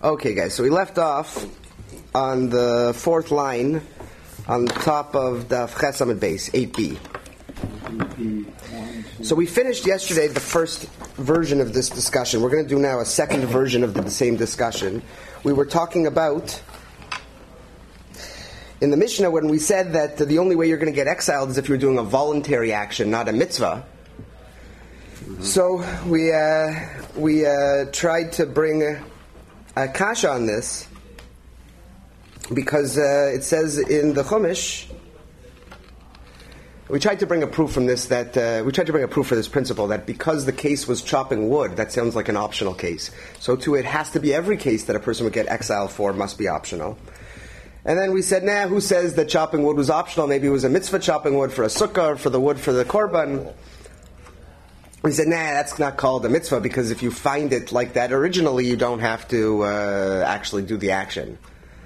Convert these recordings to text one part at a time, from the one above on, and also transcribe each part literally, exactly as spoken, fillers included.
Okay, guys, so we left off on the fourth line on top of the Ches Amud Beis, eight B. So we finished yesterday the first version of this discussion. We're going to do now a second version of the same discussion. We were talking about, in the Mishnah, when we said that the only way you're going to get exiled is if you're doing a voluntary action, not a mitzvah. Mm-hmm. So we uh, we uh, tried to bring a, a kasha on this because uh, it says in the Chumash. We tried to bring a proof from this that uh, we tried to bring a proof for this principle that because the case was chopping wood, that sounds like an optional case. So too, it has to be every case that a person would get exiled for must be optional. And then we said, nah, who says that chopping wood was optional? Maybe it was a mitzvah chopping wood for a sukkah or for the wood for the korban. We said, nah, that's not called a mitzvah because if you find it like that originally, you don't have to uh, actually do the action.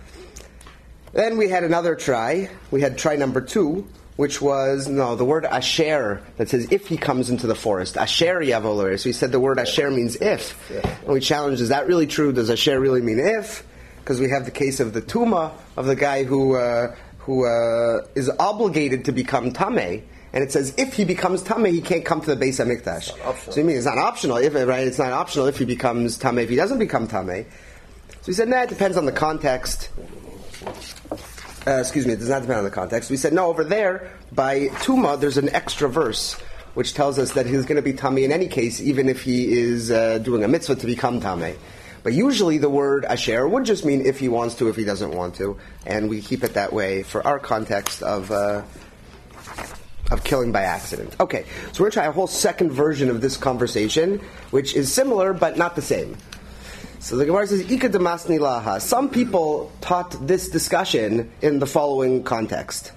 Then we had another try. We had try number two, which was, no, the word asher, that says if he comes into the forest. Asher yavo. So he said the word asher means if. And we challenged, is that really true? Does asher really mean if? Because we have the case of the tuma, of the guy who uh, who uh, is obligated to become tameh. And it says if he becomes tameh, he can't come to the Beis HaMikdash. So you mean it's not optional, if right? It's not optional if he becomes tameh. If he doesn't become tameh. So he said, nah, it depends on the context. Uh, excuse me, it does not depend on the context. We said, no, over there, by Tuma, there's an extra verse, which tells us that he's going to be Tameh in any case, even if he is uh, doing a mitzvah to become Tameh. But usually the word Asher would just mean if he wants to, if he doesn't want to, and we keep it that way for our context of uh, of killing by accident. Okay, so we're going to try a whole second version of this conversation, which is similar, but not the same. So the Gemara says, Ika demasni laha. Some people taught this discussion in the following context.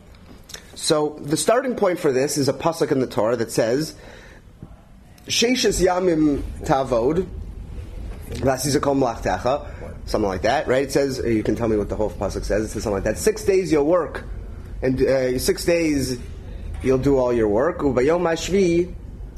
So the starting point for this is a pasuk in the Torah that says, Sheishes yamim tavod, v'asizakom lachtecha, something like that, right? It says, you can tell me what the whole pasuk says, it says something like that. Six days you'll work, and uh, six days you'll do all your work. Ubayom hashvi,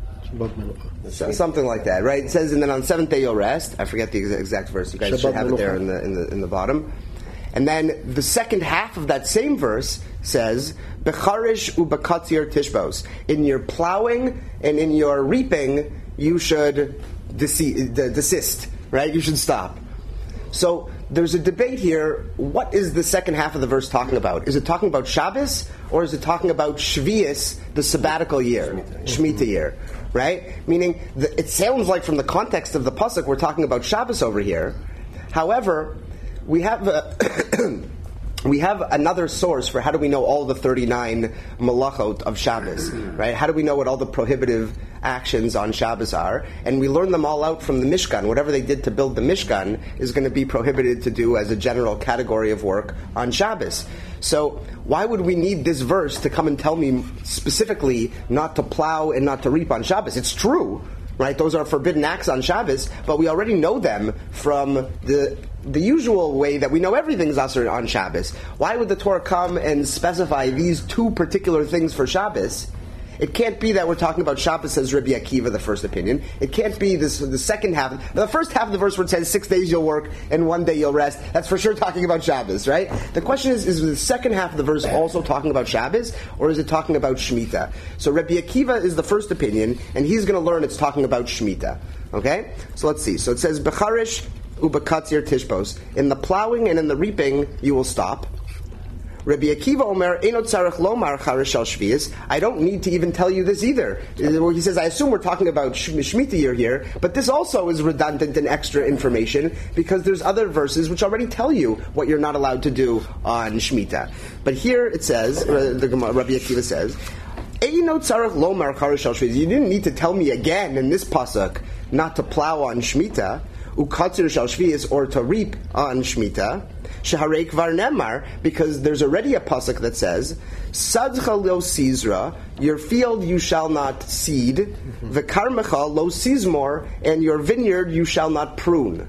So, something like that, right? It says, and then on the seventh day you'll rest. I forget the exact, exact verse. You guys Shabbat should have it there in the, in the in the bottom. And then the second half of that same verse says, "Becharish ubakatzir tishbos." In your plowing and in your reaping, you should dece- desist, right? You should stop. So there's a debate here. What is the second half of the verse talking about? Is it talking about Shabbos or is it talking about Shvius, the sabbatical year, Shemitah year? Right? Meaning, the, it sounds like from the context of the pasuk we're talking about Shabbos over here. However, we have a we have another source for how do we know all the thirty-nine malachot of Shabbos, right? How do we know what all the prohibitive actions on Shabbos are? And we learn them all out from the Mishkan. Whatever they did to build the Mishkan is going to be prohibited to do as a general category of work on Shabbos. So why would we need this verse to come and tell me specifically not to plow and not to reap on Shabbos? It's true, right? Those are forbidden acts on Shabbos, but we already know them from the the usual way that we know everything's asur on Shabbos. Why would the Torah come and specify these two particular things for Shabbos? It can't be that we're talking about Shabbos, says Rabbi Akiva, the first opinion. It can't be this the second half. The first half of the verse where it says six days you'll work and one day you'll rest. That's for sure talking about Shabbos, right? The question is, is the second half of the verse also talking about Shabbos, or is it talking about Shemitah? So Rabbi Akiva is the first opinion, and he's going to learn it's talking about Shemitah. Okay? So let's see. So it says, Becharish ubakatzir tishbos. In the plowing and in the reaping, you will stop. Rabbi Akiva Omer, Eino tzarech lomar charish al shvius. I don't need to even tell you this either. He says, I assume we're talking about Shemitah year here, but this also is redundant and extra information because there's other verses which already tell you what you're not allowed to do on Shemitah. But here it says, uh, the Rabbi Akiva says, Eino tzarech lomar charish al shvius. You didn't need to tell me again in this pasuk not to plow on Shemitah, ukatzir shal shvius, or to reap on Shemitah. Sheharei kvar nemar, because there's already a pasuk that says, Sadcha lo sizra, your field you shall not seed, v'karmecha lo sizmor, and your vineyard you shall not prune.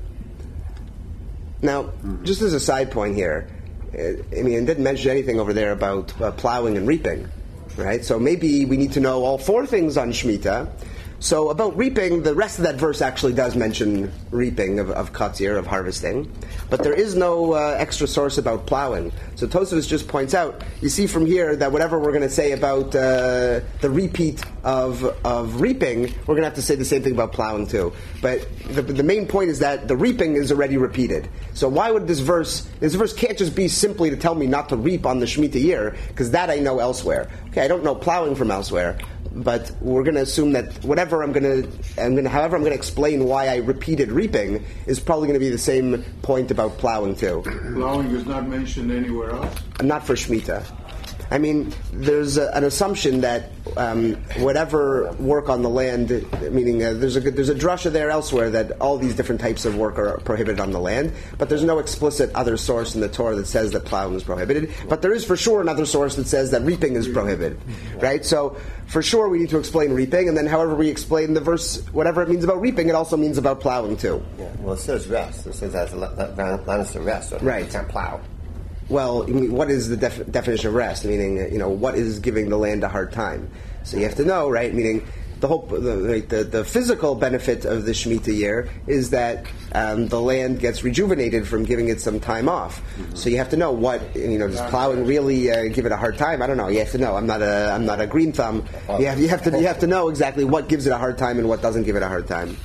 Now, just as a side point here, I mean, it didn't mention anything over there about uh, plowing and reaping, right? So maybe we need to know all four things on Shemitah. So about reaping, the rest of that verse actually does mention reaping of, of katzir, of harvesting, but there is no uh, extra source about plowing. So Tosafos just points out, you see from here that whatever we're going to say about uh, the repeat of of reaping, we're going to have to say the same thing about plowing too. But the, the main point is that the reaping is already repeated. So why would this verse, this verse can't just be simply to tell me not to reap on the Shemitah year, because that I know elsewhere. Okay, I don't know plowing from elsewhere. But we're going to assume that whatever I'm going to, I'm going to, however I'm going to explain why I repeated reaping is probably going to be the same point about plowing too. Plowing is not mentioned anywhere else? Not for Shemitah. I mean, there's a, an assumption that um, whatever work on the land, meaning uh, there's a there's a drasha there elsewhere that all these different types of work are prohibited on the land, but there's no explicit other source in the Torah that says that plowing is prohibited. But there is for sure another source that says that reaping is prohibited, right? So for sure we need to explain reaping, and then however we explain the verse, whatever it means about reaping, it also means about plowing too. Yeah. Well, it says rest. It says that's a land is to rest, so right. You can't plow. Well, I mean, what is the def- definition of rest? Meaning, you know, what is giving the land a hard time? So you have to know, right? Meaning, the whole the the, the physical benefit of the Shemitah year is that um, the land gets rejuvenated from giving it some time off. Mm-hmm. So you have to know what, you know, does plowing really uh, give it a hard time? I don't know. You have to know. I'm not a I'm not a green thumb. You have you have to you have to know exactly what gives it a hard time and what doesn't give it a hard time.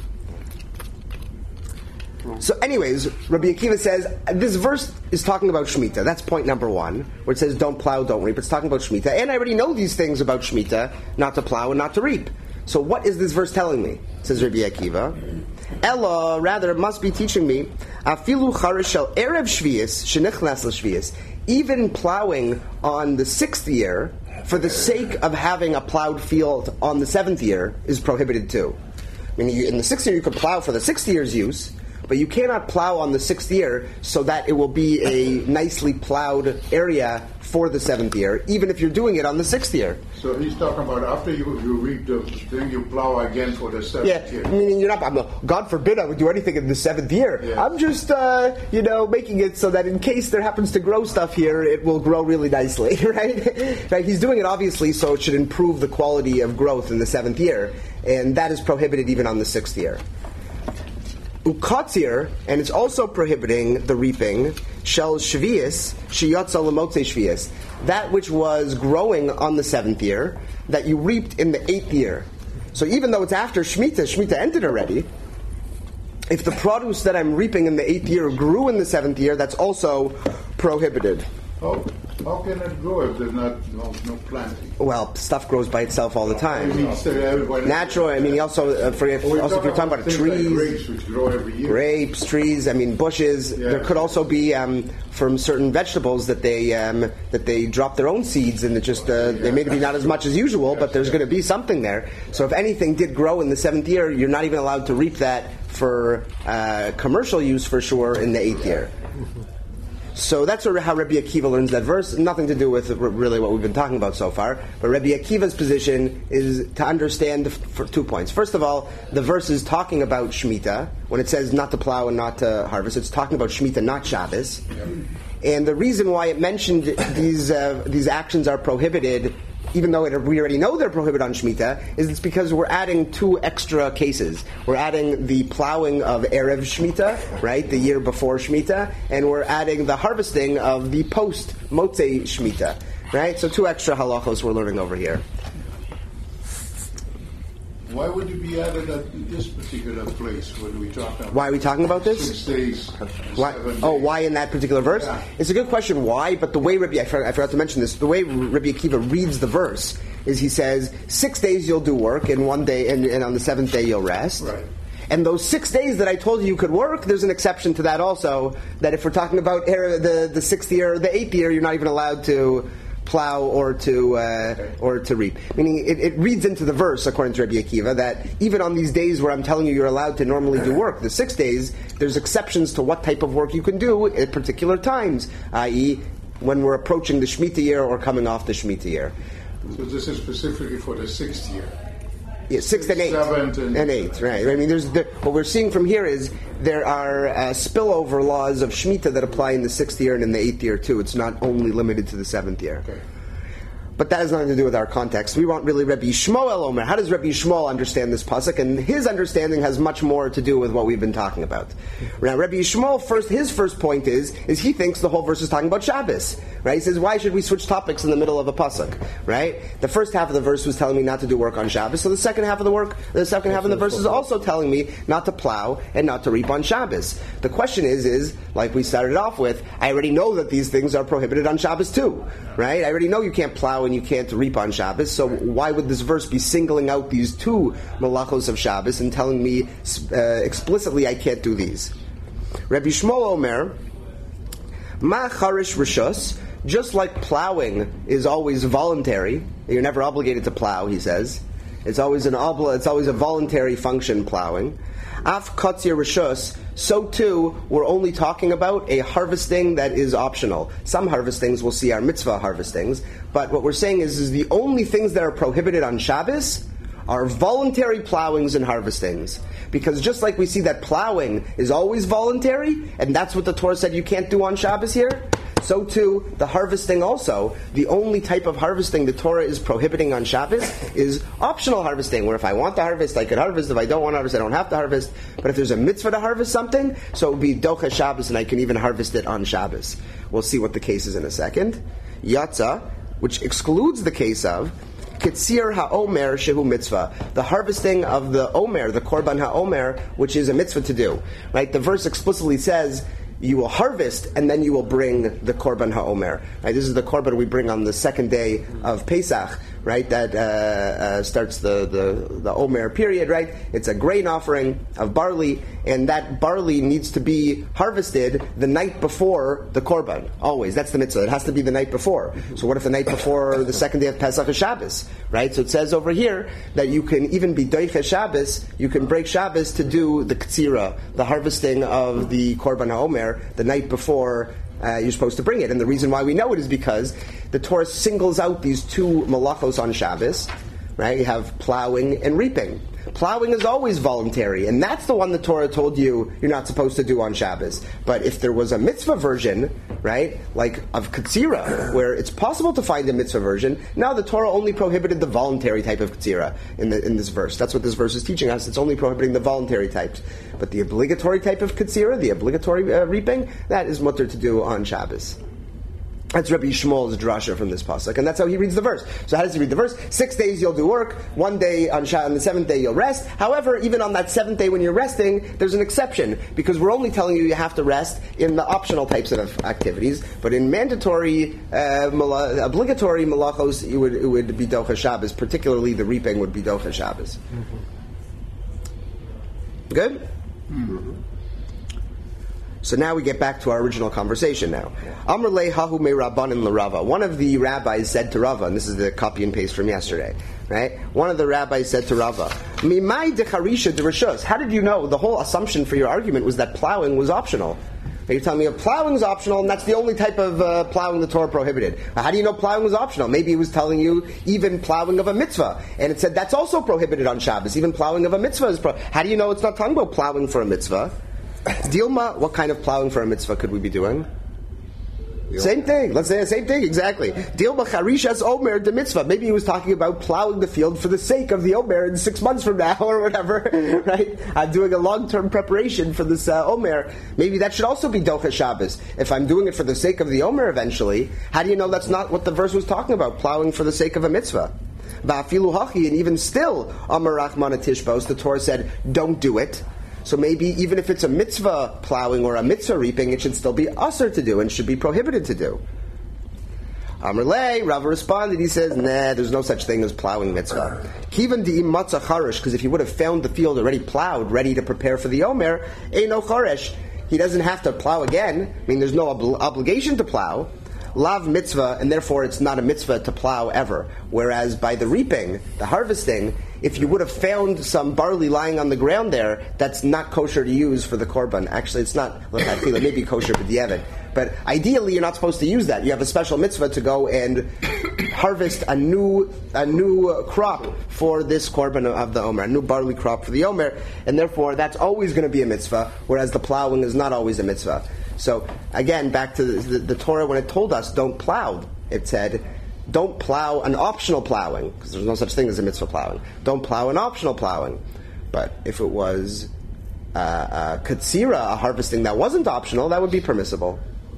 So anyways, Rabbi Akiva says, this verse is talking about Shemitah. That's point number one, where it says, don't plow, don't reap. It's talking about Shemitah. And I already know these things about Shemitah, not to plow and not to reap. So what is this verse telling me? Says Rabbi Akiva. Ella, rather, it must be teaching me, Afilu charish shel erev shvius, shenichnas l'shvius, even plowing on the sixth year, for the sake of having a plowed field on the seventh year, is prohibited too. I mean, you, in the sixth year you could plow for the sixth year's use, but you cannot plow on the sixth year so that it will be a nicely plowed area for the seventh year, even if you're doing it on the sixth year. So he's talking about after you, you reap the thing, you plow again for the seventh yeah, year. Yeah, meaning you're not, I'm not, God forbid I would do anything in the seventh year. Yeah. I'm just, uh, you know, making it so that in case there happens to grow stuff here, it will grow really nicely, right? Right? He's doing it obviously so it should improve the quality of growth in the seventh year, and that is prohibited even on the sixth year. Ukatzir, and it's also prohibiting the reaping, shel shvius, sheyotza lemotze shvius, that which was growing on the seventh year, that you reaped in the eighth year. So even though it's after Shemitah, Shemitah ended already, if the produce that I'm reaping in the eighth year grew in the seventh year, that's also prohibited. How, how can it grow if there's not no, no planting? Well, stuff grows by itself all the time. I mean, so everybody- Natural. I mean, also, uh, for, Well, also if you're talking about things trees, like grapes, which grow every year. grapes, trees. I mean, bushes. Yeah. There could also be um, from certain vegetables that they um, that they drop their own seeds, and it just uh, they may be not as much as usual, but there's going to be something there. So if anything did grow in the seventh year, you're not even allowed to reap that for uh, commercial use for sure in the eighth year. So that's how Rabbi Akiva learns that verse. Nothing to do with really what we've been talking about so far. But Rabbi Akiva's position is to understand for two points. First of all, the verse is talking about Shemitah. When it says not to plow and not to harvest, it's talking about Shemitah, not Shabbos. Yep. And the reason why it mentioned these uh, these actions are prohibited, even though it, we already know they're prohibited on Shemitah, is it's because we're adding two extra cases. We're adding the plowing of Erev Shemitah, right, the year before Shemitah, and we're adding the harvesting of the post-Motzei Shemitah, right? So two extra halachos we're learning over here. Why would it be added at this particular place when we talk about? Why are we talking about this? Six days. Why, seven days. oh, why in that particular verse? Yeah. It's a good question. Why? But the way Rabbi, I forgot, I forgot to mention this. The way Rabbi Akiva reads the verse is he says six days you'll do work, and one day, and, and on the seventh day you'll rest. Right. And those six days that I told you you could work, there's an exception to that also. That if we're talking about the the sixth year or the eighth year, you're not even allowed to plow or to uh, okay. or to reap. Meaning it, it reads into the verse, according to Rabbi Akiva, that even on these days where I'm telling you you're allowed to normally do work, the six days, there's exceptions to what type of work you can do at particular times, that is when we're approaching the Shemitah year or coming off the Shemitah year. So this is specifically for the sixth year. Yeah, sixth and eighth. Seventh and, and eighth, right. I mean, there's the, what we're seeing from here is there are uh, spillover laws of Shemitah that apply in the sixth year and in the eighth year too. It's not only limited to the seventh year. Okay. But that has nothing to do with our context. We want really Rabbi Yishmael Omer. How does Rabbi Yishmael understand this pasuk? And his understanding has much more to do with what we've been talking about. Now, Rabbi Yishmael, first, his first point is, is he thinks the whole verse is talking about Shabbos. Right? He says, why should we switch topics in the middle of a pasuk? Right? The first half of the verse was telling me not to do work on Shabbos, so the second half of the work, the second half of the verse is also telling me not to plow and not to reap on Shabbos. The question is, is, like we started off with, I already know that these things are prohibited on Shabbos too. Right? I already know you can't plow and you can't reap on Shabbos, so why would this verse be singling out these two malachos of Shabbos and telling me uh, explicitly I can't do these? Rabbi Yishmael Omer, Ma charish rishus, just like plowing is always voluntary, you're never obligated to plow, he says. It's always an obli- it's always a voluntary function, plowing. Af katzir rishus, so too, we're only talking about a harvesting that is optional. Some harvestings we'll see are mitzvah harvestings, but what we're saying is, is the only things that are prohibited on Shabbos are voluntary plowings and harvestings. Because just like we see that plowing is always voluntary, and that's what the Torah said you can't do on Shabbos here, so too, the harvesting also, the only type of harvesting the Torah is prohibiting on Shabbos is optional harvesting, where if I want to harvest, I can harvest. If I don't want to harvest, I don't have to harvest. But if there's a mitzvah to harvest something, so it would be docha Shabbos, and I can even harvest it on Shabbos. We'll see what the case is in a second. Yatza, which excludes the case of Ketzir ha'omer shehu mitzvah, the harvesting of the omer, the korban ha'omer, which is a mitzvah to do. Right? The verse explicitly says, you will harvest, and then you will bring the korban ha'omer. Right? This is the korban we bring on the second day of Pesach, right? That uh, uh, starts the, the, the omer period, right? It's a grain offering of barley, and that barley needs to be harvested the night before the korban. Always. That's the mitzvah. It has to be the night before. So what if the night before the second day of Pesach is Shabbos? Right? So it says over here that you can even be doiche Shabbos, you can break Shabbos to do the ktsira, the harvesting of the korban ha'omer, the night before uh, you're supposed to bring it. And the reason why we know it is because the Torah singles out these two malachos on Shabbos, right? You have plowing and reaping. Plowing is always voluntary, and that's the one the Torah told you you're not supposed to do on Shabbos. But if there was a mitzvah version, right, like of Katsira, where it's possible to find a mitzvah version, now the Torah only prohibited the voluntary type of Katsira in, the, in this verse. That's what this verse is teaching us. It's only prohibiting the voluntary types. But the obligatory type of Katsira, the obligatory uh, reaping, that is mutter to do on Shabbos. That's Rabbi Yishmael's drasha from this pasuk, and that's how he reads the verse. So how does he read the verse? Six days you'll do work, one day on, Shabbat, on the seventh day you'll rest. However, even on that seventh day when you're resting, there's an exception, because we're only telling you you have to rest in the optional types of activities, but in mandatory, uh, mala, obligatory malachos, it would, it would be docha Shabbos, particularly the reaping would be docha Shabbos. Mm-hmm. Good? Mm-hmm. So now we get back to our original conversation now. Amr le hahu me rabbanin l'Rava. One of the rabbis said to Rava, and this is the copy and paste from yesterday, right? One of the rabbis said to Rava, Mimai decharisha derishos. How did you know? The whole assumption for your argument was that plowing was optional. You're telling me plowing is optional, and that's the only type of uh, plowing the Torah prohibited. How do you know plowing was optional? Maybe it was telling you even plowing of a mitzvah, and it said that's also prohibited on Shabbos. Even plowing of a mitzvah is pro- How do you know it's not talking about plowing for a mitzvah? Dilma, what kind of plowing for a mitzvah could we be doing? Same thing. Let's say the same thing, exactly. Dilma charishas omer de mitzvah. Maybe he was talking about plowing the field for the sake of the omer in six months from now or whatever, right? I'm doing a long-term preparation for this uh, omer. Maybe that should also be docha Shabbos. If I'm doing it for the sake of the omer eventually, how do you know that's not what the verse was talking about, plowing for the sake of a mitzvah? Ba'afilu hachi, and even still, Amar Rachmana Tishbos, the Torah said, don't do it. So maybe even if it's a mitzvah plowing or a mitzvah reaping, it should still be usher to do and should be prohibited to do. Amr le, Rava responded, he says, nah, there's no such thing as plowing mitzvah. Kivan di'im matzah charish, because if he would have found the field already plowed, ready to prepare for the omer, eino charish, he doesn't have to plow again. I mean, there's no ob- obligation to plow. Lav mitzvah, and therefore it's not a mitzvah to plow ever. Whereas by the reaping, the harvesting, if you would have found some barley lying on the ground there, that's not kosher to use for the korban. Actually, it's not, look, I feel it may be kosher b'diavad. But ideally, you're not supposed to use that. You have a special mitzvah to go and harvest a new a new crop for this korban of the omer, a new barley crop for the omer, and therefore that's always going to be a mitzvah, whereas the plowing is not always a mitzvah. So, again, back to the, the, the Torah, when it told us, don't plow, it said, don't plow an optional plowing, because there's no such thing as a mitzvah plowing. Don't plow an optional plowing. But if it was uh, uh, katsira, a harvesting that wasn't optional, that would be permissible.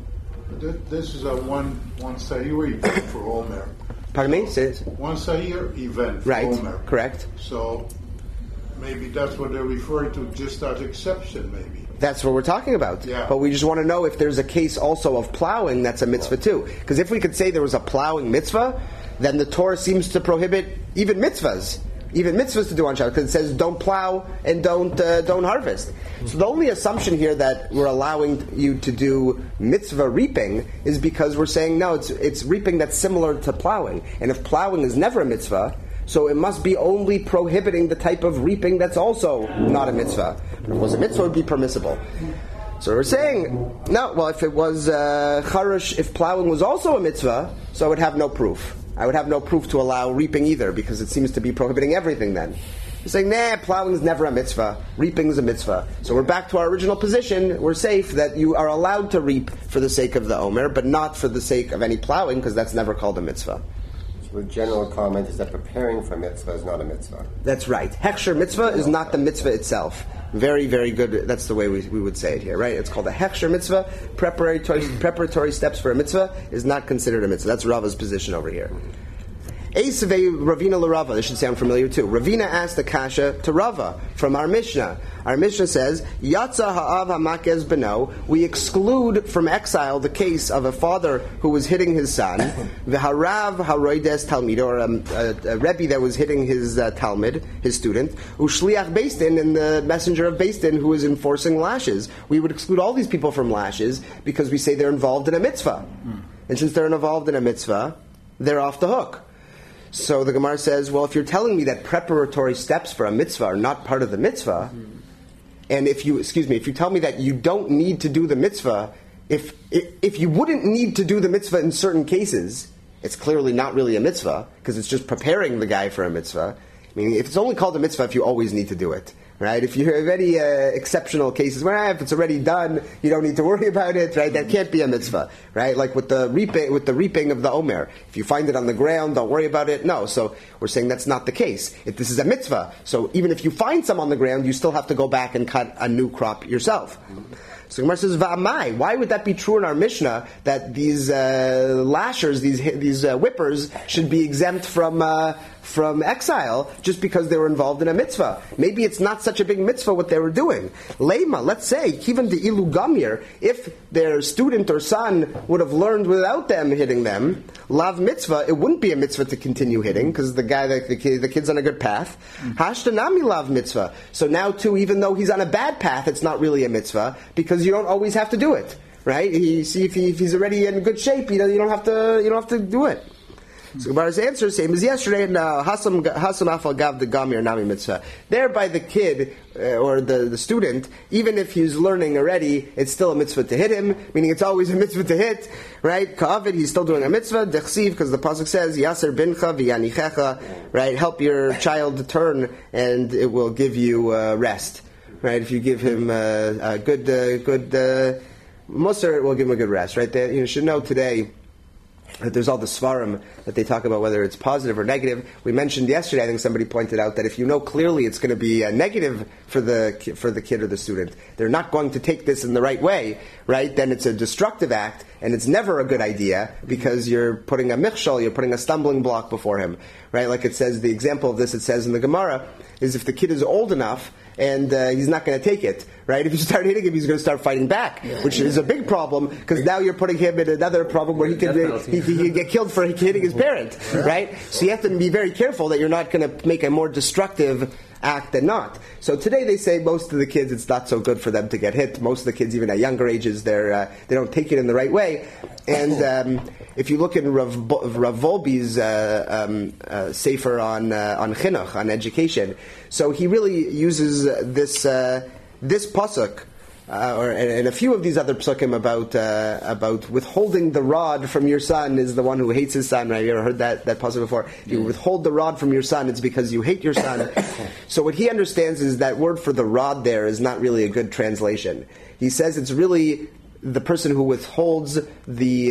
This is a one one Sahir event for Omer. Pardon me? Say it. One Sahir event for Right, Omer. correct. So maybe that's what they're referring to, just that exception, maybe. That's what we're talking about. Yeah. But we just want to know if there's a case also of plowing that's a mitzvah too. Because if we could say there was a plowing mitzvah, then the Torah seems to prohibit even mitzvahs. Even mitzvahs to do on Shabbos, because it says don't plow and don't uh, don't harvest. So the only assumption here that we're allowing you to do mitzvah reaping is because we're saying no, it's it's reaping that's similar to plowing. And if plowing is never a mitzvah, so it must be only prohibiting the type of reaping that's also not a mitzvah. If it was a mitzvah, it would be permissible. So we're saying, no, well, if it was uh, charush, if plowing was also a mitzvah, so I would have no proof. I would have no proof to allow reaping either, because it seems to be prohibiting everything then. We're saying, nah, plowing is never a mitzvah. Reaping is a mitzvah. So we're back to our original position. We're safe that you are allowed to reap for the sake of the Omer, but not for the sake of any plowing, because that's never called a mitzvah. So the general comment is that preparing for mitzvah is not a mitzvah. That's right. Hechsher mitzvah is not the mitzvah itself. Very, very good. That's the way we, we would say it here, right? It's called a hechsher mitzvah. Preparatory, preparatory steps for a mitzvah is not considered a mitzvah. That's Rava's position over here. Eisvei Ravina LaRava. This should sound familiar too. Ravina asked the kasha to Rava from our Mishnah. Our Mishnah says, Yatza ha'av ha'makez beno. We exclude from exile the case of a father who was hitting his son, v'harav ha'roides talmid, or a, a, a rebbe that was hitting his uh, talmid, his student, u'shliach Beis Din, and the messenger of Beis Din who was enforcing lashes. We would exclude all these people from lashes because we say they're involved in a mitzvah. Mm. And since they're involved in a mitzvah, they're off the hook. So the Gemara says, well, if you're telling me that preparatory steps for a mitzvah are not part of the mitzvah, mm. and if you, excuse me, if you tell me that you don't need to do the mitzvah, if, if if you wouldn't need to do the mitzvah in certain cases, it's clearly not really a mitzvah, because it's just preparing the guy for a mitzvah. I mean, if it's only called a mitzvah if you always need to do it. Right? If you have any uh, exceptional cases where, ah, if it's already done, you don't need to worry about it, right? That can't be a mitzvah, right? Like with the reaping, with the reaping of the Omer. If you find it on the ground, don't worry about it. No. So we're saying that's not the case. If this is a mitzvah, so even if you find some on the ground, you still have to go back and cut a new crop yourself. So Gemara says, Va'amai. Why would that be true in our Mishnah that these uh, lashers, these these uh, whippers, should be exempt from uh, from exile just because they were involved in a mitzvah? Maybe it's not such a big mitzvah what they were doing. Leima, let's say, even the ilu gamir, if their student or son would have learned without them hitting them, lav mitzvah, it wouldn't be a mitzvah to continue hitting because the guy, the, the, kid, the kid's on a good path. Hashtanami lav mitzvah. So now too, even though he's on a bad path, it's not really a mitzvah because you don't always have to do it, right? He, see if, he, if he's already in good shape, you know, you don't have to, you don't have to do it. So Gemara's answer is same as yesterday. Now, hasam hasam afal gav the gamir nami mitzvah. Thereby, the kid uh, or the, the student, even if he's learning already, it's still a mitzvah to hit him. Meaning, it's always a mitzvah to hit, right? Ka'avid, he's still doing a mitzvah. Dechsiv, because the pasuk says yaser bincha v'yanichecha, right? Help your child to turn, and it will give you uh, rest, right? If you give him uh, a good uh, good uh, musar, it will give him a good rest, right? There, you should know today. There's all the svarim that they talk about whether it's positive or negative. We mentioned yesterday, I think somebody pointed out that if you know clearly it's going to be a negative for the for the kid or the student, they're not going to take this in the right way, right? Then it's a destructive act, and it's never a good idea because you're putting a michshol, you're putting a stumbling block before him, right? Like it says, the example of this it says in the Gemara is if the kid is old enough and uh, he's not going to take it, right? If you start hitting him, he's going to start fighting back, yeah. which is a big problem because now you're putting him in another problem where he can uh, he, he can get killed for hitting his parent, right? So you have to be very careful that you're not going to make a more destructive act than not. So today they say most of the kids it's not so good for them to get hit. Most of the kids, even at younger ages, they're uh, they don't take it in the right way. And um, if you look in Rav, Rav Volbe's uh, um, uh, sefer on uh, on chinuch, on education, so he really uses this uh, this pasuk. Uh, or and, and a few of these other psukim about uh, about withholding the rod from your son is the one who hates his son. Right? Have you ever heard that that pasuk before? If you withhold the rod from your son, it's because you hate your son. So what he understands is that word for the rod there is not really a good translation. He says it's really the person who withholds the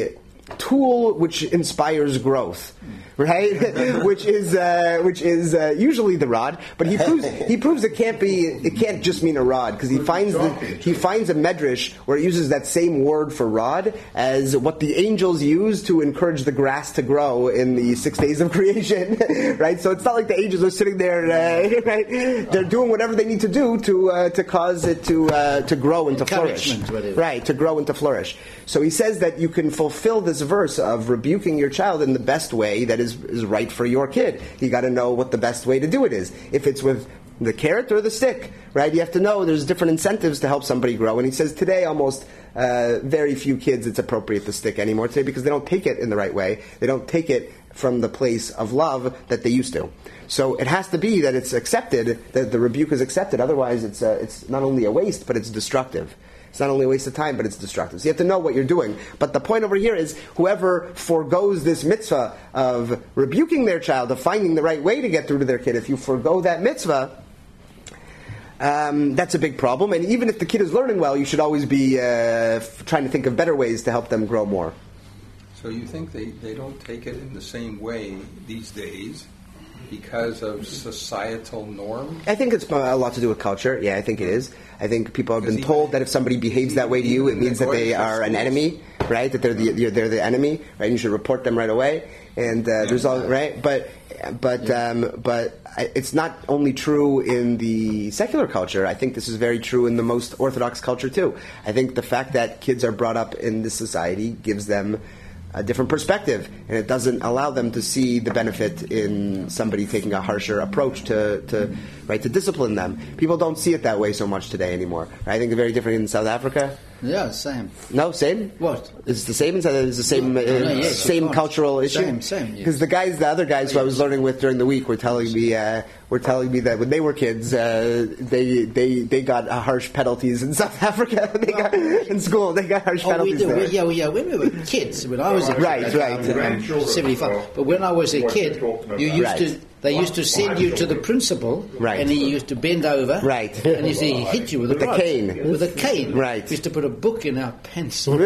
tool which inspires growth, right? which is uh, which is uh, usually the rod, but he proves he proves it can't be it can't just mean a rod, because he finds the, he finds a medrash where it uses that same word for rod as what the angels use to encourage the grass to grow in the six days of creation, right? So it's not like the angels are sitting there, uh, right? They're doing whatever they need to do to uh, to cause it to uh, to grow and to flourish, right? To grow and to flourish. So he says that you can fulfill this verse of rebuking your child in the best way that is, is right for your kid. You got to know what the best way to do it is. If it's with the carrot or the stick, right? You have to know there's different incentives to help somebody grow. And he says today almost uh, very few kids it's appropriate to stick anymore today, because they don't take it in the right way. They don't take it from the place of love that they used to. So it has to be that it's accepted, that the rebuke is accepted. Otherwise, it's uh, it's not only a waste, but it's destructive. It's not only a waste of time, but it's destructive. So you have to know what you're doing. But the point over here is whoever forgoes this mitzvah of rebuking their child, of finding the right way to get through to their kid, if you forgo that mitzvah, um, that's a big problem. And even if the kid is learning well, you should always be uh, f- trying to think of better ways to help them grow more. So you think they, they don't take it in the same way these days because of societal norms? I think it's a lot to do with culture. Yeah, I think it is. I think people have been told that if somebody behaves that way to you, it means that they are an enemy, right? That they're the they're the enemy, right? And you should report them right away. And uh, there's all right, but but um, but it's not only true in the secular culture. I think this is very true in the most Orthodox culture too. I think the fact that kids are brought up in this society gives them a different perspective, and it doesn't allow them to see the benefit in somebody taking a harsher approach to, to right to discipline them. People don't see it that way so much today anymore. I think they're very different in South Africa. Yeah, same. No, same. What? It's the same. It's the same. Uh, no, yes, same cultural issue. Same, same. Because yes. the guys, the other guys who I was learning with during the week, were telling me, uh, were telling me that when they were kids, uh, they they they got uh, harsh penalties in South Africa. they got in school. They got harsh oh, penalties. we do. There. We, yeah, we, yeah. When we were kids, when I was a kid, right, right, around seventy-five. But when I was a kid, you used right. to. They used to send you to the principal, right. and he used to bend over, right. and he said he hit you with a with rod, a cane, with a cane. Right. He used to put a book in our pants. right.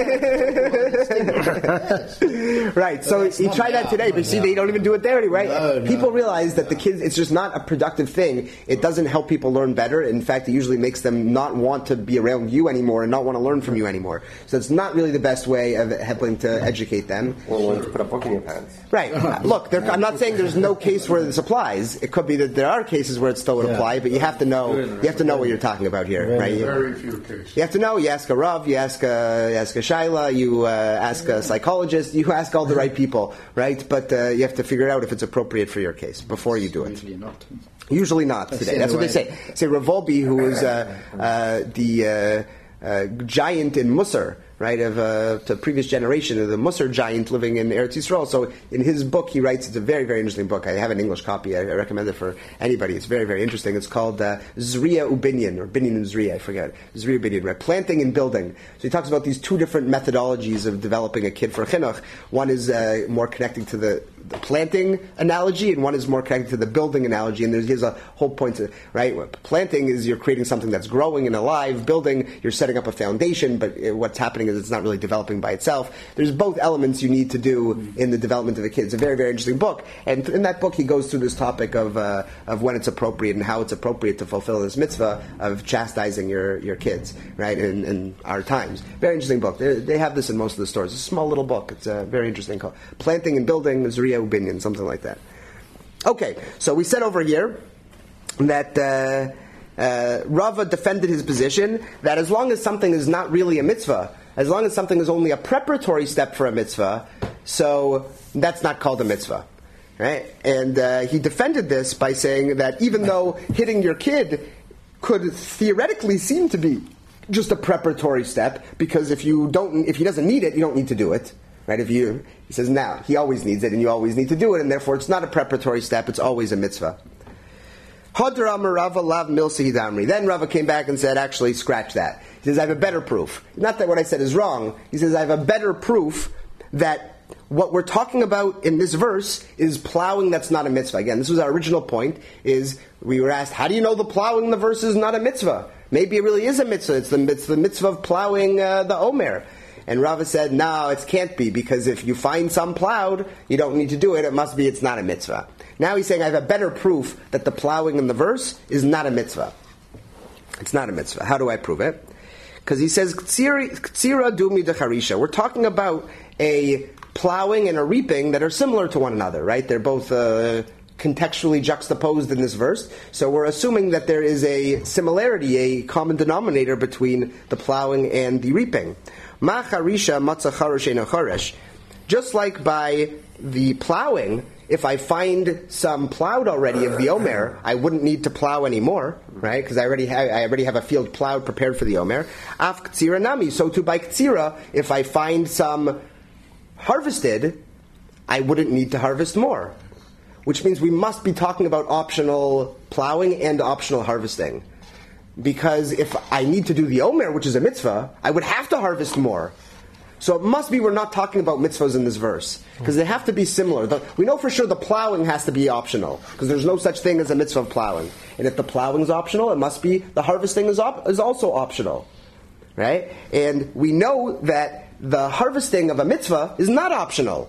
So you try that today, but see, they don't even do it there anyway. No, no. People realize that the kids, it's just not a productive thing. It doesn't help people learn better. In fact, it usually makes them not want to be around you anymore and not want to learn from you anymore. So it's not really the best way of helping to educate them. Well, learn to put a book in your pants. Right. Look, there, I'm not saying there's no case where this applies. It could be that there are cases where it still would apply, but you have to know you have to know what you're talking about here, right? Very few cases. You have to know. You ask a Rav, you ask a, you ask a Shaila, you uh, ask a psychologist, you ask all the right people, right? But uh, you have to figure out if it's appropriate for your case before you do it. Usually not. Usually not today. That's what they say. Say Rav Wolbe, who was uh, uh, the uh, uh, giant in Musar, right, of uh, the previous generation of the Musar giant living in Eretz Yisrael. So in his book, he writes, it's a very, very interesting book. I have an English copy. I, I recommend it for anybody. It's very, very interesting. It's called uh, Zriya Ubinyan, or Binyan and Zriya, I forget. Zriya Ubinyan, right? Planting and building. So he talks about these two different methodologies of developing a kid for chinuch. One is uh, more connecting to the the planting analogy, and one is more connected to the building analogy. And there's, here's a whole point to, right? Planting is you're creating something that's growing and alive. Building, you're setting up a foundation, but what's happening is it's not really developing by itself. There's both elements you need to do in the development of a kid. It's a very, very interesting book. And in that book, he goes through this topic of uh, of when it's appropriate and how it's appropriate to fulfill this mitzvah of chastising your, your kids, right, in, in our times. Very interesting book. They, they have this in most of the stores. It's a small little book. It's uh, very interesting. Called Planting and Building, Zriya Ubinyan, something like that. Okay, so we said over here that uh, uh, Rava defended his position that as long as something is not really a mitzvah, as long as something is only a preparatory step for a mitzvah, so that's not called a mitzvah. Right? And uh, he defended this by saying that even though hitting your kid could theoretically seem to be just a preparatory step, because if you don't, if he doesn't need it, you don't need to do it. Right? If you, he says, now, he always needs it, and you always need to do it, and therefore it's not a preparatory step, it's always a mitzvah. Hadra Rava Lav Milsi Damri. Then Rava came back and said, actually, scratch that. He says, I have a better proof. Not that what I said is wrong. He says, I have a better proof that what we're talking about in this verse is plowing that's not a mitzvah. Again, this was our original point, is we were asked, how do you know the plowing in the verse is not a mitzvah? Maybe it really is a mitzvah. It's the, it's the mitzvah of plowing uh, the Omer. And Rava said, no, it can't be, because if you find some plowed, you don't need to do it. It must be it's not a mitzvah. Now he's saying, I have a better proof that the plowing in the verse is not a mitzvah. It's not a mitzvah. How do I prove it? Because he says, Ktsira dumi decharisha. We're talking about a plowing and a reaping that are similar to one another, right? They're both uh, contextually juxtaposed in this verse. So we're assuming that there is a similarity, a common denominator between the plowing and the reaping. Ma charisha matzah charosh eino charesh. Just like by the plowing, if I find some plowed already of the Omer, I wouldn't need to plow anymore, right? Because I already have, I already have a field plowed prepared for the Omer. Af ktsira nami. So too by ktsira, if I find some harvested, I wouldn't need to harvest more. Which means we must be talking about optional plowing and optional harvesting. Because if I need to do the Omer, which is a mitzvah, I would have to harvest more. So it must be we're not talking about mitzvahs in this verse. Because they have to be similar. The, we know for sure the plowing has to be optional. Because there's no such thing as a mitzvah of plowing. And if the plowing is optional, it must be the harvesting is, op, is also optional. Right? And we know that the harvesting of a mitzvah is not optional.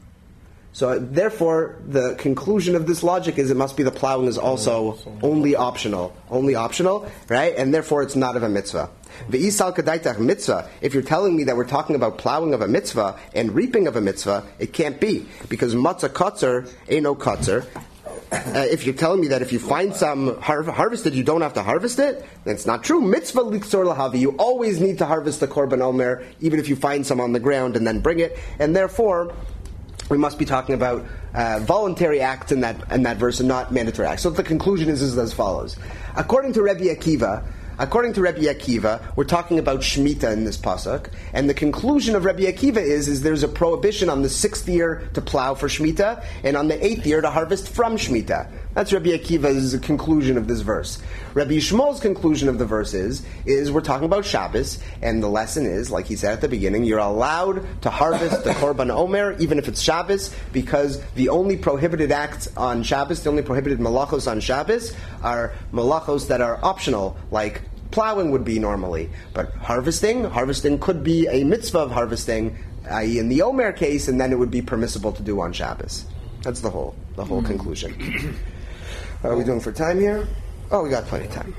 So therefore, the conclusion of this logic is it must be the plowing is also only optional. Only optional, right? And therefore it's not of a mitzvah. V'isal kadaitach mitzvah. If you're telling me that we're talking about plowing of a mitzvah and reaping of a mitzvah, it can't be. Because matzah kotzer ain't no kotzer. Uh, if you're telling me that if you find some har- harvested, you don't have to harvest it, then it's not true. Mitzvah liksor lahavi. You always need to harvest the korban omer, even if you find some on the ground and then bring it. And therefore, we must be talking about uh, voluntary acts in that in that verse and not mandatory acts. So the conclusion is, is as follows. According to Rebbe Akiva, according to Rebbe Akiva, we're talking about Shemitah in this pasuk, and the conclusion of Rebbe Akiva is, is there's a prohibition on the sixth year to plow for Shemitah, and on the eighth year to harvest from Shemitah. That's Rebbe Akiva's conclusion of this verse. Rebbe Yishmael's conclusion of the verse is, is we're talking about Shabbos, and the lesson is, like he said at the beginning, you're allowed to harvest the Korban Omer, even if it's Shabbos, because the only prohibited acts on Shabbos, the only prohibited malachos on Shabbos, are malachos that are optional, like plowing would be normally. But harvesting, harvesting could be a mitzvah of harvesting, that is in the Omer case, and then it would be permissible to do on Shabbos. That's the whole, the whole mm. conclusion. What are we doing for time here? Oh, we got plenty of time.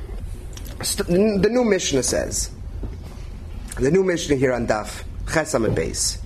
The new Mishnah says, the new Mishnah here on Daf, Chesam and Beis.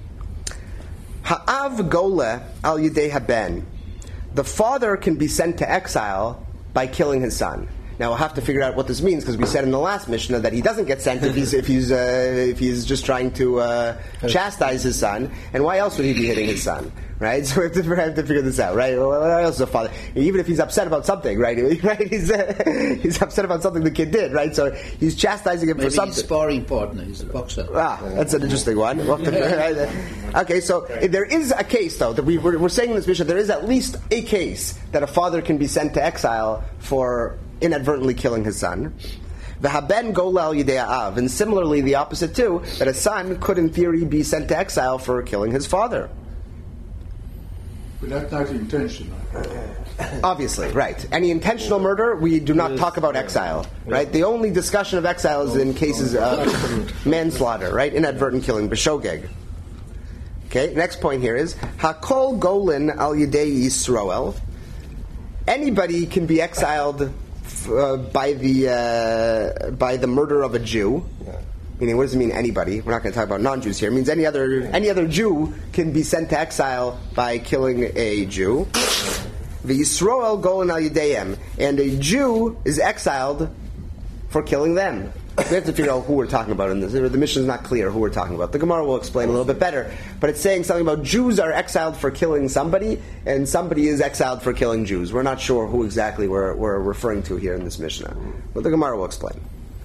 Ha'av gole al yidei haben. The father can be sent to exile by killing his son. Now we'll have to figure out what this means, because we said in the last Mishnah that he doesn't get sent if he's if he's uh, if he's just trying to uh, chastise his son. And why else would he be hitting his son, right? So we have to, we have to figure this out, right? Why else is a father? Even if he's upset about something, right? Right? He's uh, he's upset about something the kid did, right? So he's chastising him Maybe for something. He's sparring partner. He's a boxer. Ah, that's an interesting one. Okay, so there is a case though that we we're, we're saying in this Mishnah there is at least a case that a father can be sent to exile for inadvertently killing his son. V'haben golal yidei ha'av, and similarly the opposite too, that a son could in theory be sent to exile for killing his father. But that's not intentional. Obviously, right. Any intentional murder, we do not talk about exile, right? The only discussion of exile is in cases of manslaughter, right? Inadvertent killing, b'shogeg. Okay, next point here is, hakol golin al yidei Yisroel. Anybody can be exiled Uh, by the uh, by the murder of a Jew. Meaning, what does it mean? Anybody? We're not going to talk about non-Jews here. It means any other any other Jew can be sent to exile by killing a Jew. The Yisroel golen al yideihem, and a Jew is exiled for killing them. We have to figure out who we're talking about in this. The Mishnah is not clear who we're talking about. The Gemara will explain a little bit better. But it's saying something about Jews are exiled for killing somebody, and somebody is exiled for killing Jews. We're not sure who exactly we're, we're referring to here in this Mishnah. But the Gemara will explain.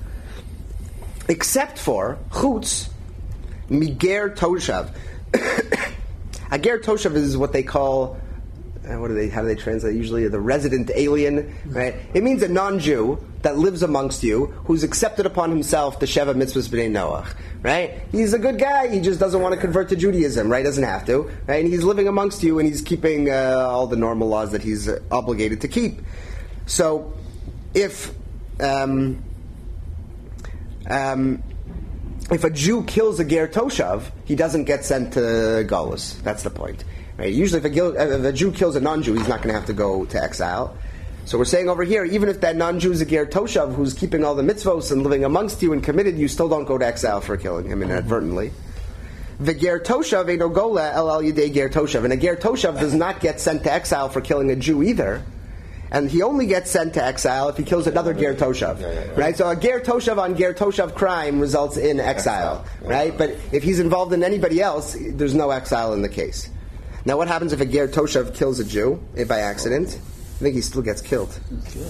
Except for Chutz Miger Toshav. A Ger Toshav is what they call... What do they? How do they translate? Usually, the resident alien, right? It means a non-Jew that lives amongst you, who's accepted upon himself the Sheva Mitzvahs B'nai Noach, right? He's a good guy. He just doesn't want to convert to Judaism, right? Doesn't have to, right? And he's living amongst you, and he's keeping uh, all the normal laws that he's uh, obligated to keep. So, if um, um, if a Jew kills a ger toshav, he doesn't get sent to Galus. That's the point. Right? Usually, if a, if a Jew kills a non-Jew, he's not going to have to go to exile. So we're saying over here, even if that non-Jew is a ger toshav who's keeping all the mitzvos and living amongst you and committed, you still don't go to exile for killing him inadvertently. The ger toshav eino gola el al yidei ger toshav, and a ger toshav does not get sent to exile for killing a Jew either. And he only gets sent to exile if he kills another ger toshav, yeah, yeah, yeah. right? So a ger toshav on ger toshav crime results in exile, exile. right? Yeah. But if he's involved in anybody else, there's no exile in the case. Now, what happens if a ger toshav kills a Jew by accident? I think he still gets killed.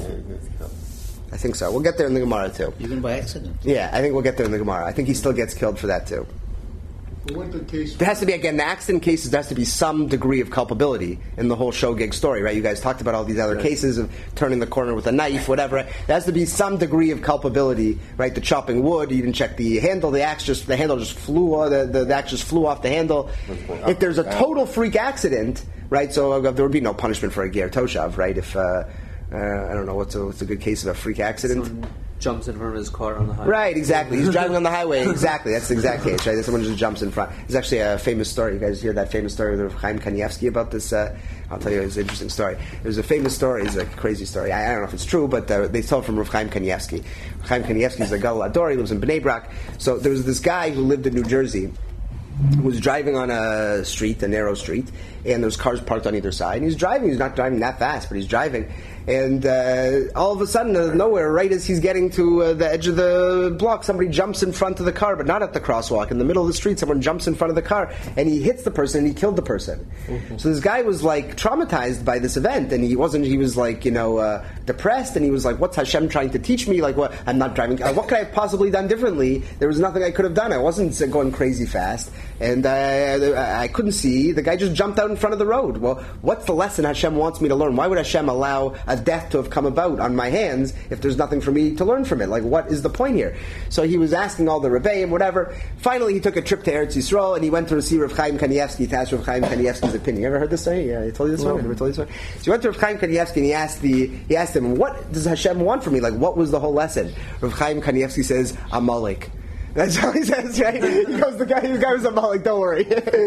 I think so. We'll get there in the Gemara too. Even by accident? Yeah, I think we'll get there in the Gemara. I think he still gets killed for that too. What the case? There has to be, again, the accident cases, there has to be some degree of culpability in the whole Shogeg story, right? You guys talked about all these other right. cases of turning the corner with a knife, whatever. There has to be some degree of culpability, right? The chopping wood, you didn't check the handle, the axe just, the handle just flew, the, the, the axe just flew off the handle. If there's a total freak accident, right, so uh, there would be no punishment for a ger toshav, right? If, uh, uh, I don't know, what's a, what's a good case of a freak accident? Someone jumps in front of his car on the highway. Right, exactly. He's driving on the highway. Exactly, that's the exact case, right? Someone just jumps in front. There's actually a famous story. You guys hear that famous story with Chaim Kanievsky about this? Uh, I'll tell you, it's an interesting story. There's a famous story. It's a crazy story. I, I don't know if it's true, but uh, they tell it from Rav Chaim Kanievsky. Chaim Kanievsky is a Gadol Ador. He lives in Bnei Brak. So there was this guy who lived in New Jersey who was driving on a street, a narrow street, and there was cars parked on either side. And he's driving. He's not driving that fast, but he's driving. And uh, all of a sudden, out of nowhere, right as he's getting to uh, the edge of the block, somebody jumps in front of the car, but not at the crosswalk. In the middle of the street, someone jumps in front of the car, and he hits the person, and he killed the person. Mm-hmm. So this guy was, like, traumatized by this event, and he wasn't, he was, like, you know, uh, depressed, and he was like, what's Hashem trying to teach me? Like, what? I'm not driving. Uh, what could I have possibly done differently? There was nothing I could have done. I wasn't going crazy fast, and uh, I couldn't see. The guy just jumped out in front of the road. Well, what's the lesson Hashem wants me to learn? Why would Hashem allow a death to have come about on my hands if there's nothing for me to learn from it? Like, what is the point here? So he was asking all the Rebbeim, whatever. Finally, he took a trip to Eretz Yisrael, and he went to see Rav Chaim Kanievsky to ask Rav Chaim Kanievsky's opinion. You ever heard this story? Yeah, I told you this one. I never told you this one. So he went to Rav Chaim Kanievsky, and he asked the he asked him, what does Hashem want from me? Like, what was the whole lesson? Rav Chaim Kanievsky says, Amalek. That's how he says, right? He goes, the guy, the guy was a Malik, don't worry.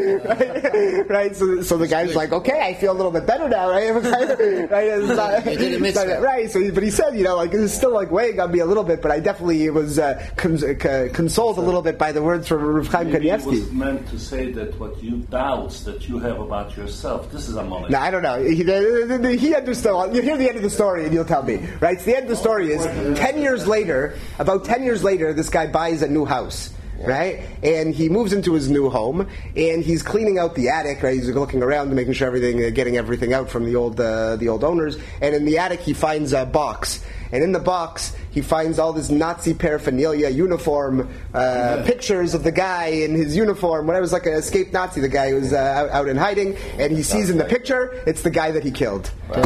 right? right? So, so the guy's like, okay, I feel a little bit better now, right? right? It's not, it's not, right? So, he, but he said, you know, like, it was still like weighing on me a little bit, but I definitely was uh, cons- uh, consoled a little bit by the words from Rav Chaim Kanievsky. He was meant to say that what you doubts that you have about yourself, this is a Malik. No, I don't know. He, he understood. You hear the end of the story and you'll tell me, right? So the end of the story is, ten years later, about ten years later, this guy buys a new house. House, right? And he moves into his new home, and he's cleaning out the attic, right? He's looking around and making sure everything, uh, getting everything out from the old, uh, the old owners. And in the attic, he finds a box. And in the box, he finds all this Nazi paraphernalia, uniform, uh, yeah. pictures of the guy in his uniform. When I was like an escaped Nazi, the guy who was uh, out, out in hiding, and he sees in the picture, it's the guy that he killed. Wow.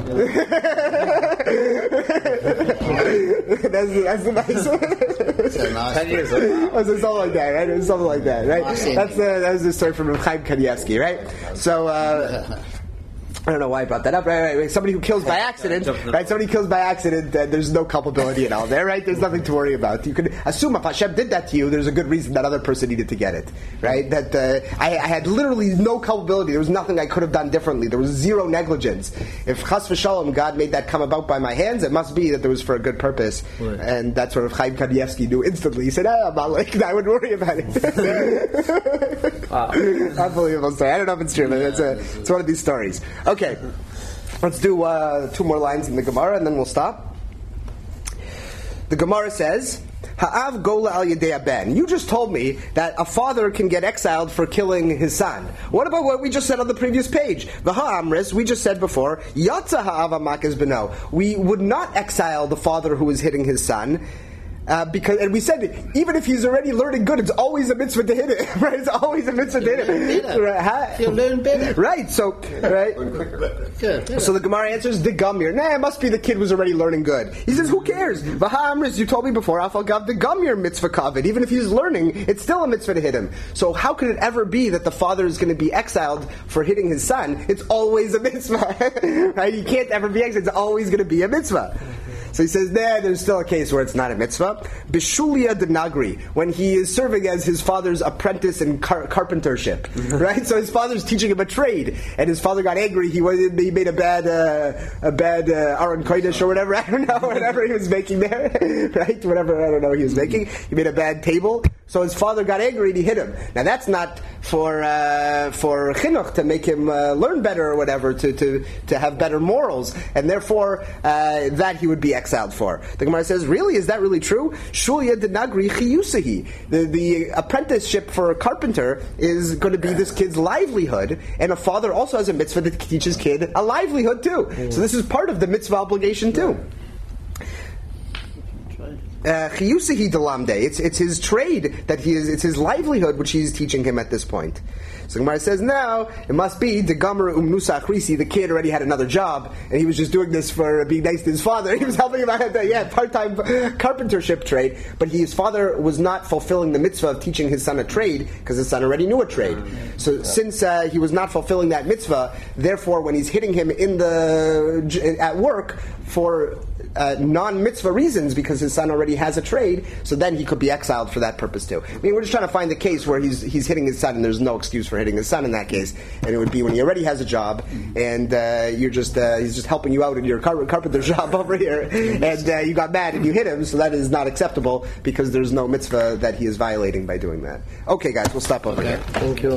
that's, that's the nice one. Ten years old. Wow. Something like that, right? It was something like that, right? That's the, that was the story from Chaim Kanievsky, right? So, uh, I don't know why I brought that up. Right, right, right. Somebody who kills by accident, right? Somebody kills by accident, uh, there's no culpability at all there, right? There's nothing to worry about. You can assume if Hashem did that to you, there's a good reason that other person needed to get it, right? That uh, I, I had literally no culpability. There was nothing I could have done differently. There was zero negligence. If Chas v'Shalom, God made that come about by my hands, it must be that there was for a good purpose. Right. And that's what Chaim Kanievsky knew instantly. He said, ah, I'm not like, I wouldn't worry about it. Wow. Unbelievable story. I don't know if it's true, but it's, a, it's one of these stories. Okay, let's do uh, two more lines in the Gemara and then we'll stop. The Gemara says, Ha'av gola al yedei ben. You just told me that a father can get exiled for killing his son. What about what we just said on the previous page? V'ha'amris, we just said before, Yatza ha'av amakes beno. We would not exile the father who is hitting his son. Uh, because, and we said, even if he's already learning good, it's always a mitzvah to hit it, right? It's always a mitzvah to hit it. Right? You'll learn better. Right, so, right? Good, so the Gemara answers, the gumir. Nah, it must be the kid was already learning good. He says, who cares? V'ha'amris, you told me before, Afal gav the gumir mitzvah kavid. Even if he's learning, it's still a mitzvah to hit him. So how could it ever be that the father is going to be exiled for hitting his son? It's always a mitzvah. Right? He can't ever be exiled. It's always going to be a mitzvah. So he says, nah, there's still a case where it's not a mitzvah. Bishulia de Nagri, when he is serving as his father's apprentice in car- carpentership, right? So his father's teaching him a trade, and his father got angry. He was, he made a bad uh, a bad uh, Aron Kodesh or whatever. I don't know, whatever he was making there, right? Whatever I don't know he was making. He made a bad table. So his father got angry and he hit him. Now that's not for uh, for chinuch to make him uh, learn better or whatever, to, to, to have better morals, and therefore uh, that he would be exiled for. The Gemara says, really, is that really true? Shulya de Nagri chiyusahi. The the apprenticeship for a carpenter is going to be this kid's livelihood, and a father also has a mitzvah to teach his kid a livelihood too. So this is part of the mitzvah obligation too. Chiyusahi delamde. It's it's his trade that he is. It's his livelihood which he's teaching him at this point. So Gemara says now it must be the Gomer umnusa achrisi. The kid already had another job and he was just doing this for being nice to his father. He was helping him out. Yeah, part-time carpentership trade. But he, his father was not fulfilling the mitzvah of teaching his son a trade because his son already knew a trade. So since uh, he was not fulfilling that mitzvah, therefore when he's hitting him in the at work for Uh, non-mitzvah reasons because his son already has a trade, so then he could be exiled for that purpose too. I mean, we're just trying to find the case where he's he's hitting his son and there's no excuse for hitting his son in that case, and it would be when he already has a job and uh, you're just uh, he's just helping you out in your car- carpenter job over here, and uh, you got mad and you hit him, so that is not acceptable because there's no mitzvah that he is violating by doing that. Okay, guys, we'll stop over Okay. here. Thank you.